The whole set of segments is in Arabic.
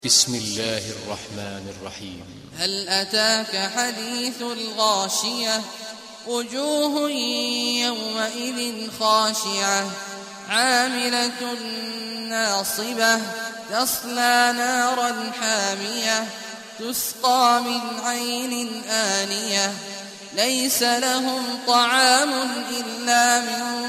بسم الله الرحمن الرحيم. هل أتاك حديث الغاشية وجوه يومئذ خاشعة عاملة ناصبة تصلى نارا حامية تسقى من عين آنية ليس لهم طعام إلا من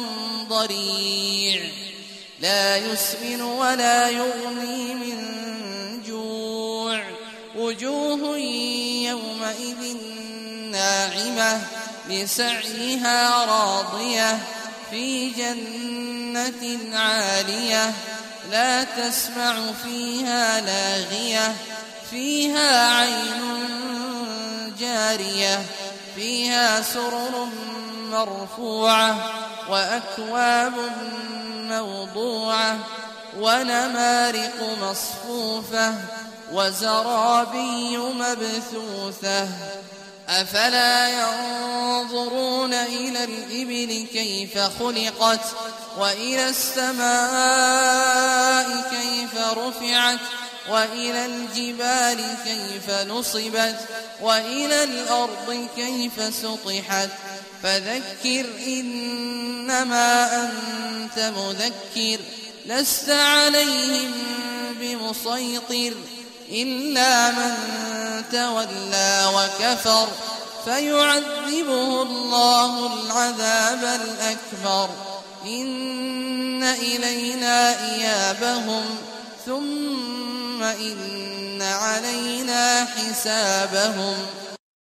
ضريع لا يسمن ولا يغني من جوع وجوه يومئذ ناعمة لسعيها راضية في جنة عالية لا تسمع فيها لاغية فيها عين جارية فيها سرر مرفوعة وأكواب موضوعة ونمارق مصفوفة وزرابي مبثوثة أفلا ينظرون إلى الإبل كيف خلقت وإلى السماء كيف رفعت وإلى الجبال كيف نصبت وإلى الأرض كيف سطحت فذكر إنما أنت مذكر لست عليهم بمسيطر إلا من تولى وكفر فيعذبه الله العذاب الأكبر إن إلينا إيابهم ثم إن علينا حسابهم